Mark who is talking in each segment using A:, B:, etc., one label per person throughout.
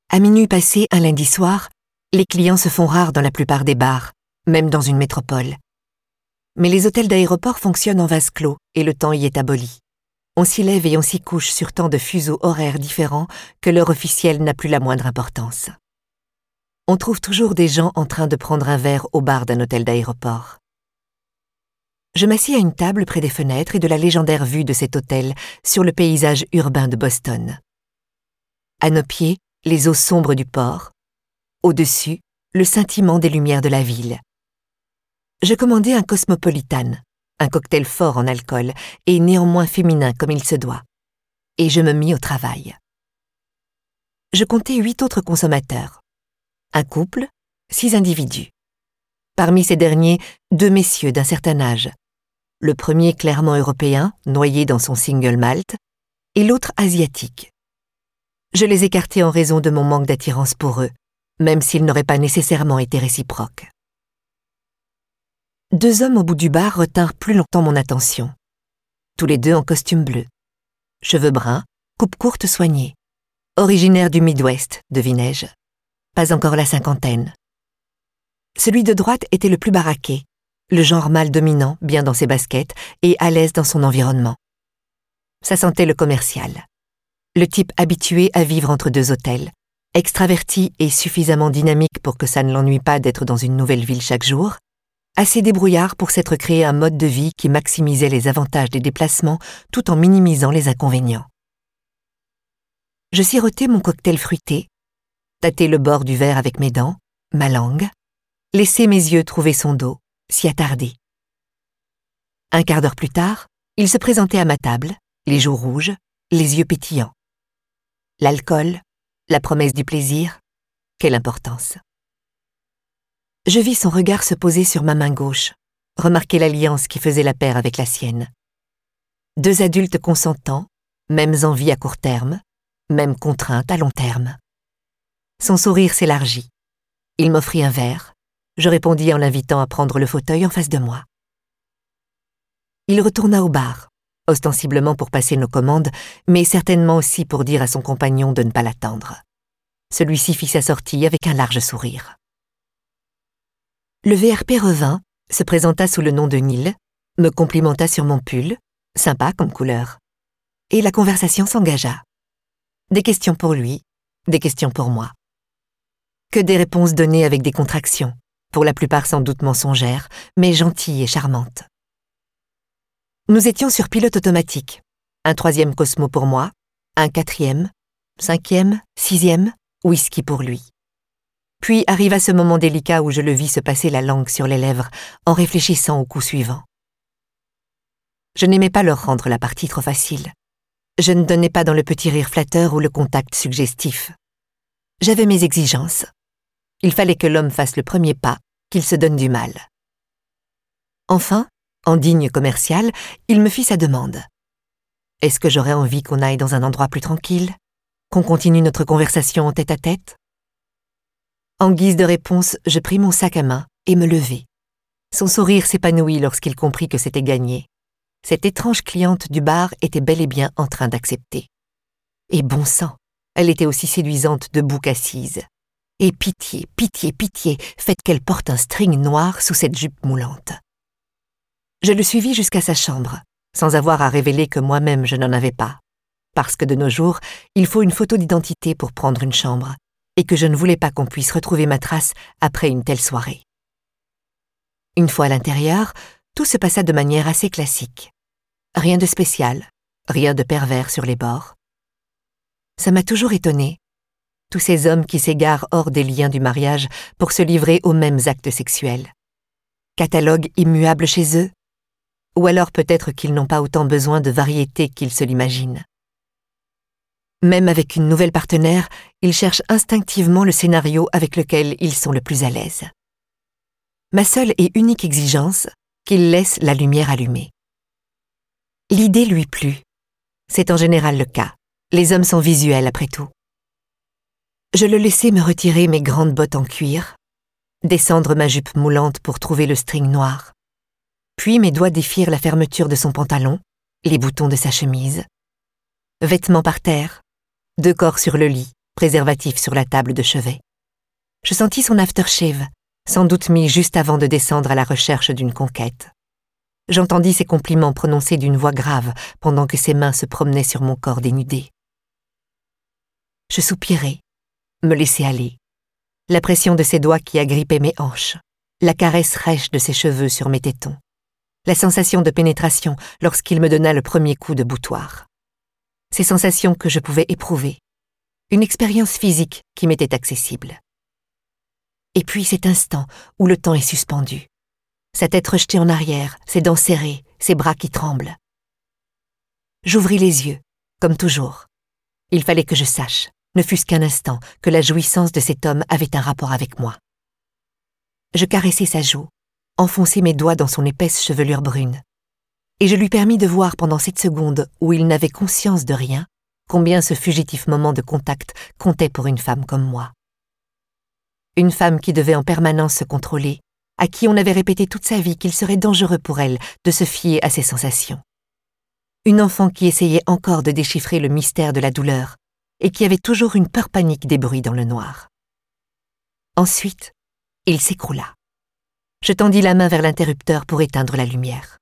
A: À minuit passé, un lundi soir, les clients se font rares dans la plupart des bars, même dans une métropole. Mais les hôtels d'aéroport fonctionnent en vase clos et le temps y est aboli. On s'y lève et on s'y couche sur tant de fuseaux horaires différents que l'heure officielle n'a plus la moindre importance. On trouve toujours des gens en train de prendre un verre au bar d'un hôtel d'aéroport. Je m'assis à une table près des fenêtres et de la légendaire vue de cet hôtel sur le paysage urbain de Boston. À nos pieds, les eaux sombres du port. Au-dessus, le scintillement des lumières de la ville. Je commandai un Cosmopolitan, un cocktail fort en alcool et néanmoins féminin comme il se doit. Et je me mis au travail. Je comptai 8 autres consommateurs. Un couple, 6 individus. Parmi ces derniers, 2 messieurs d'un certain âge. Le premier clairement européen, noyé dans son single malt, et l'autre asiatique. Je les écartai en raison de mon manque d'attirance pour eux, même s'ils n'auraient pas nécessairement été réciproques. 2 hommes au bout du bar retinrent plus longtemps mon attention. Tous les 2 en costume bleu. Cheveux bruns, coupe courte soignée. Originaire du Midwest, devinai-je. Pas encore la cinquantaine. Celui de droite était le plus baraqué, le genre mâle dominant, bien dans ses baskets et à l'aise dans son environnement. Ça sentait le commercial. Le type habitué à vivre entre 2 hôtels, extraverti et suffisamment dynamique pour que ça ne l'ennuie pas d'être dans une nouvelle ville chaque jour, assez débrouillard pour s'être créé un mode de vie qui maximisait les avantages des déplacements tout en minimisant les inconvénients. Je sirotai mon cocktail fruité, tâtai le bord du verre avec mes dents, ma langue, laissai mes yeux trouver son dos, s'y attarder. Un quart d'heure plus tard, il se présentait à ma table, les joues rouges, les yeux pétillants. L'alcool, la promesse du plaisir, quelle importance. Je vis son regard se poser sur ma main gauche, remarquai l'alliance qui faisait la paire avec la sienne. 2 adultes consentants, mêmes envies à court terme, mêmes contraintes à long terme. Son sourire s'élargit. Il m'offrit un verre. Je répondis en l'invitant à prendre le fauteuil en face de moi. Il retourna au bar, ostensiblement pour passer nos commandes, mais certainement aussi pour dire à son compagnon de ne pas l'attendre. Celui-ci fit sa sortie avec un large sourire. Le VRP revint, se présenta sous le nom de Neil, me complimenta sur mon pull, sympa comme couleur. Et la conversation s'engagea. Des questions pour lui, des questions pour moi. Que des réponses données avec des contractions, pour la plupart sans doute mensongères, mais gentilles et charmantes. Nous étions sur pilote automatique. Un 3e Cosmo pour moi, un 4e, 5e, 6e, whisky pour lui. Puis arriva ce moment délicat où je le vis se passer la langue sur les lèvres en réfléchissant au coup suivant. Je n'aimais pas leur rendre la partie trop facile. Je ne donnais pas dans le petit rire flatteur ou le contact suggestif. J'avais mes exigences. Il fallait que l'homme fasse le premier pas, qu'il se donne du mal. Enfin, en digne commercial, il me fit sa demande. Est-ce que j'aurais envie qu'on aille dans un endroit plus tranquille? Qu'on continue notre conversation en tête-à-tête? En guise de réponse, je pris mon sac à main et me levai. Son sourire s'épanouit lorsqu'il comprit que c'était gagné. Cette étrange cliente du bar était bel et bien en train d'accepter. Et bon sang, elle était aussi séduisante debout qu'assise. Et pitié, pitié, pitié, faites qu'elle porte un string noir sous cette jupe moulante. Je le suivis jusqu'à sa chambre, sans avoir à révéler que moi-même je n'en avais pas. Parce que de nos jours, il faut une photo d'identité pour prendre une chambre, et que je ne voulais pas qu'on puisse retrouver ma trace après une telle soirée. Une fois à l'intérieur, tout se passa de manière assez classique. Rien de spécial, rien de pervers sur les bords. Ça m'a toujours étonnée. Tous ces hommes qui s'égarent hors des liens du mariage pour se livrer aux mêmes actes sexuels. Catalogue immuable chez eux? Ou alors peut-être qu'ils n'ont pas autant besoin de variété qu'ils se l'imaginent. Même avec une nouvelle partenaire, ils cherchent instinctivement le scénario avec lequel ils sont le plus à l'aise. Ma seule et unique exigence, qu'ils laissent la lumière allumée. L'idée lui plut. C'est en général le cas. Les hommes sont visuels après tout. Je le laissai me retirer mes grandes bottes en cuir, descendre ma jupe moulante pour trouver le string noir. Puis mes doigts défirent la fermeture de son pantalon, les boutons de sa chemise. Vêtements par terre, 2 corps sur le lit, préservatif sur la table de chevet. Je sentis son aftershave, sans doute mis juste avant de descendre à la recherche d'une conquête. J'entendis ses compliments prononcés d'une voix grave pendant que ses mains se promenaient sur mon corps dénudé. Je soupirai, me laissai aller. La pression de ses doigts qui agrippaient mes hanches, la caresse rêche de ses cheveux sur mes tétons, la sensation de pénétration lorsqu'il me donna le premier coup de boutoir. Ces sensations que je pouvais éprouver, une expérience physique qui m'était accessible. Et puis cet instant où le temps est suspendu, sa tête rejetée en arrière, ses dents serrées, ses bras qui tremblent. J'ouvris les yeux, comme toujours. Il fallait que je sache, ne fût-ce qu'un instant, que la jouissance de cet homme avait un rapport avec moi. Je caressai sa joue, enfonçai mes doigts dans son épaisse chevelure brune, et je lui permis de voir pendant cette seconde où il n'avait conscience de rien, combien ce fugitif moment de contact comptait pour une femme comme moi. Une femme qui devait en permanence se contrôler, à qui on avait répété toute sa vie qu'il serait dangereux pour elle de se fier à ses sensations. Une enfant qui essayait encore de déchiffrer le mystère de la douleur et qui avait toujours une peur panique des bruits dans le noir. Ensuite, il s'écroula. Je tendis la main vers l'interrupteur pour éteindre la lumière.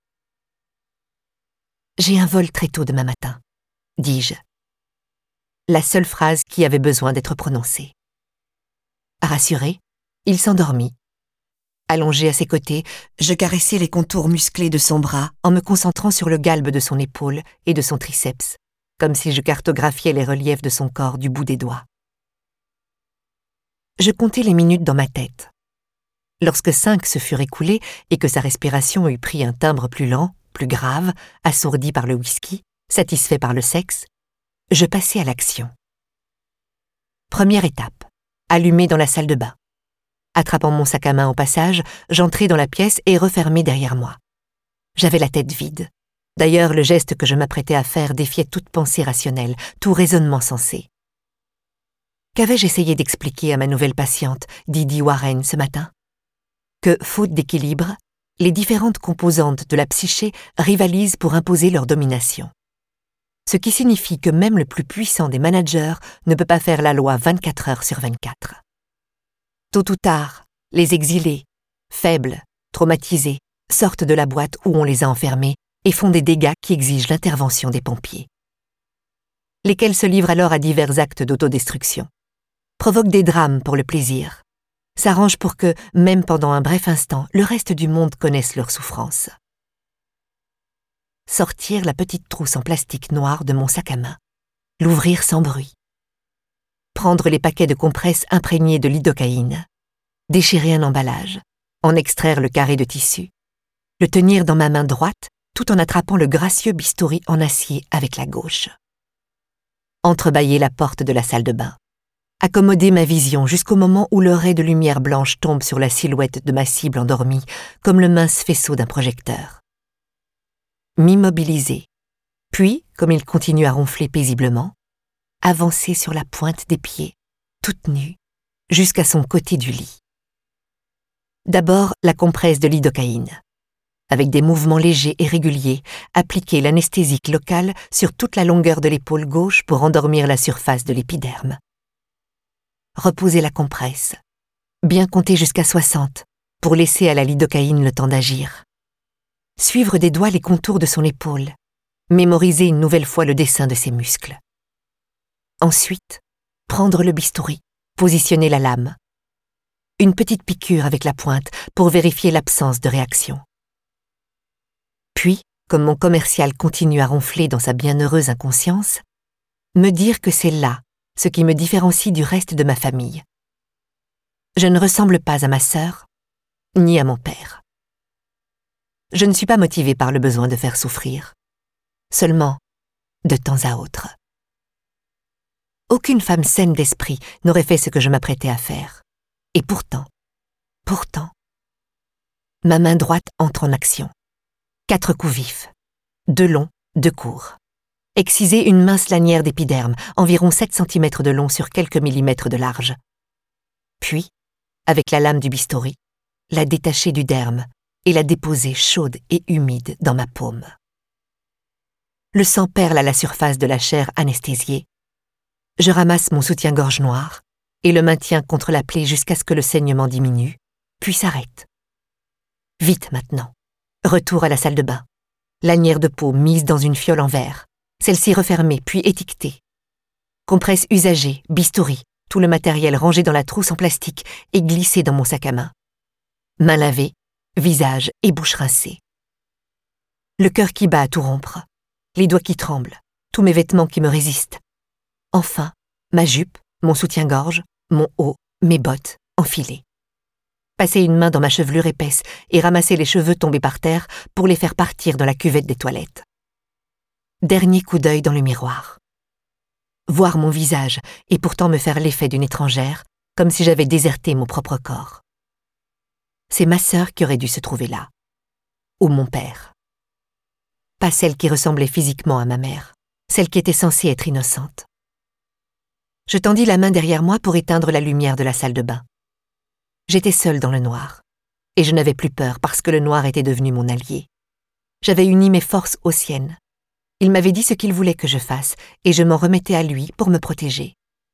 A: « J'ai un vol très tôt demain matin », dis-je. La seule phrase qui avait besoin d'être prononcée. Rassuré, il s'endormit. Allongé à ses côtés, je caressai les contours musclés de son bras en me concentrant sur le galbe de son épaule et de son triceps, comme si je cartographiais les reliefs de son corps du bout des doigts. Je comptai les minutes dans ma tête. Lorsque 5 se furent écoulées et que sa respiration eut pris un timbre plus lent, plus grave, assourdi par le whisky, satisfait par le sexe, je passai à l'action. Première étape, allumé dans la salle de bain. Attrapant mon sac à main au passage, j'entrai dans la pièce et refermai derrière moi. J'avais la tête vide. D'ailleurs, le geste que je m'apprêtais à faire défiait toute pensée rationnelle, tout raisonnement sensé. Qu'avais-je essayé d'expliquer à ma nouvelle patiente, Didi Warren, ce matin? Que, faute d'équilibre, les différentes composantes de la psyché rivalisent pour imposer leur domination. Ce qui signifie que même le plus puissant des managers ne peut pas faire la loi 24 heures sur 24. Tôt ou tard, les exilés, faibles, traumatisés, sortent de la boîte où on les a enfermés et font des dégâts qui exigent l'intervention des pompiers. Lesquels se livrent alors à divers actes d'autodestruction, provoquent des drames pour le plaisir, s'arrangent pour que, même pendant un bref instant, le reste du monde connaisse leur souffrance. Sortir la petite trousse en plastique noir de mon sac à main, l'ouvrir sans bruit. Prendre les paquets de compresses imprégnés de lidocaïne, déchirer un emballage, en extraire le carré de tissu, le tenir dans ma main droite tout en attrapant le gracieux bistouri en acier avec la gauche. Entrebâiller la porte de la salle de bain, accommoder ma vision jusqu'au moment où le ray de lumière blanche tombe sur la silhouette de ma cible endormie comme le mince faisceau d'un projecteur. M'immobiliser, puis, comme il continue à ronfler paisiblement, avancer sur la pointe des pieds, toute nue, jusqu'à son côté du lit. D'abord, la compresse de lidocaïne. Avec des mouvements légers et réguliers, appliquer l'anesthésique locale sur toute la longueur de l'épaule gauche pour endormir la surface de l'épiderme. Reposer la compresse. Bien compter jusqu'à 60 pour laisser à la lidocaïne le temps d'agir. Suivre des doigts les contours de son épaule. Mémoriser une nouvelle fois le dessin de ses muscles. Ensuite, prendre le bistouri, positionner la lame. Une petite piqûre avec la pointe pour vérifier l'absence de réaction. Puis, comme mon commercial continue à ronfler dans sa bienheureuse inconscience, me dire que c'est là ce qui me différencie du reste de ma famille. Je ne ressemble pas à ma sœur, ni à mon père. Je ne suis pas motivée par le besoin de faire souffrir, seulement de temps à autre. Aucune femme saine d'esprit n'aurait fait ce que je m'apprêtais à faire. Et pourtant, ma main droite entre en action. 4 coups vifs, 2 longs, 2 courts. Exciser une mince lanière d'épiderme, environ 7 cm de long sur quelques millimètres de large. Puis, avec la lame du bistouri, la détacher du derme et la déposer chaude et humide dans ma paume. Le sang perle à la surface de la chair anesthésiée. Je ramasse mon soutien-gorge noir et le maintiens contre la plaie jusqu'à ce que le saignement diminue, puis s'arrête. Vite maintenant. Retour à la salle de bain. Lanière de peau mise dans une fiole en verre, celle-ci refermée puis étiquetée. Compresse usagée, bistouri, tout le matériel rangé dans la trousse en plastique et glissé dans mon sac à main. Mains lavées, visage et bouche rincée. Le cœur qui bat à tout rompre, les doigts qui tremblent, tous mes vêtements qui me résistent. Enfin, ma jupe, mon soutien-gorge, mon haut, mes bottes, enfilées. Passer une main dans ma chevelure épaisse et ramasser les cheveux tombés par terre pour les faire partir dans la cuvette des toilettes. Dernier coup d'œil dans le miroir. Voir mon visage et pourtant me faire l'effet d'une étrangère, comme si j'avais déserté mon propre corps. C'est ma sœur qui aurait dû se trouver là. Ou mon père. Pas celle qui ressemblait physiquement à ma mère, celle qui était censée être innocente. Je tendis la main derrière moi pour éteindre la lumière de la salle de bain. J'étais seule dans le noir, et je n'avais plus peur parce que le noir était devenu mon allié. J'avais uni mes forces aux siennes. Il m'avait dit ce qu'il voulait que je fasse, et je m'en remettais à lui pour me protéger.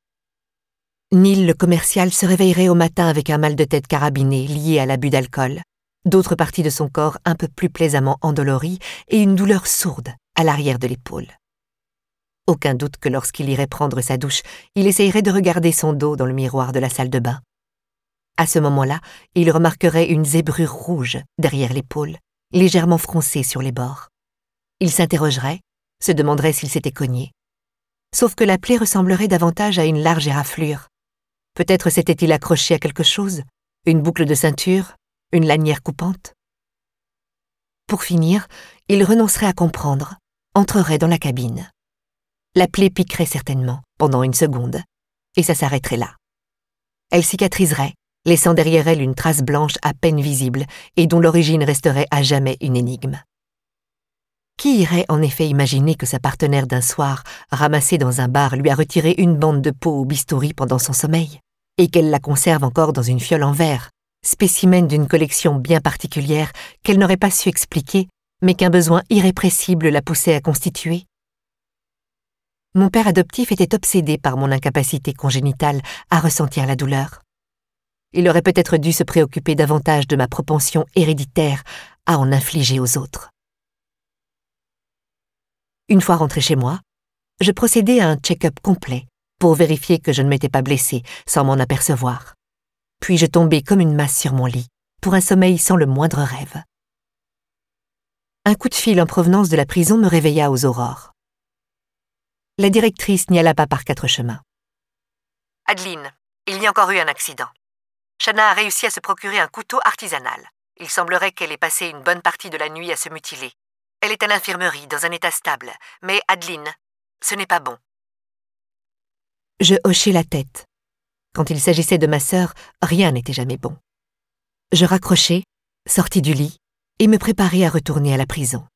A: Neil, le commercial, se réveillerait au matin avec un mal de tête carabiné lié à l'abus d'alcool, d'autres parties de son corps un peu plus plaisamment endolories et une douleur sourde à l'arrière de l'épaule. Aucun doute que lorsqu'il irait prendre sa douche, il essayerait de regarder son dos dans le miroir de la salle de bain. À ce moment-là, il remarquerait une zébrure rouge derrière l'épaule, légèrement froncée sur les bords. Il s'interrogerait, se demanderait s'il s'était cogné. Sauf que la plaie ressemblerait davantage à une large éraflure. Peut-être s'était-il accroché à quelque chose, une boucle de ceinture, une lanière coupante. Pour finir, il renoncerait à comprendre, entrerait dans la cabine. La plaie piquerait certainement, pendant une seconde, et ça s'arrêterait là. Elle cicatriserait, laissant derrière elle une trace blanche à peine visible et dont l'origine resterait à jamais une énigme. Qui irait en effet imaginer que sa partenaire d'un soir, ramassée dans un bar, lui a retiré une bande de peau au bistouri pendant son sommeil, et qu'elle la conserve encore dans une fiole en verre, spécimen d'une collection bien particulière qu'elle n'aurait pas su expliquer, mais qu'un besoin irrépressible la poussait à constituer? Mon père adoptif était obsédé par mon incapacité congénitale à ressentir la douleur. Il aurait peut-être dû se préoccuper davantage de ma propension héréditaire à en infliger aux autres. Une fois rentrée chez moi, je procédai à un check-up complet pour vérifier que je ne m'étais pas blessée sans m'en apercevoir. Puis je tombai comme une masse sur mon lit, pour un sommeil sans le moindre rêve. Un coup de fil en provenance de la prison me réveilla aux aurores. La directrice n'y alla pas par 4 chemins. « Adeline, il y a encore eu un accident. Shanna a réussi à se procurer un couteau artisanal. Il semblerait qu'elle ait passé une bonne partie de la nuit à se mutiler. Elle est à l'infirmerie, dans un état stable. Mais Adeline, ce n'est pas bon. » Je hochai la tête. Quand il s'agissait de ma sœur, rien n'était jamais bon. Je raccrochai, sortis du lit et me préparai à retourner à la prison.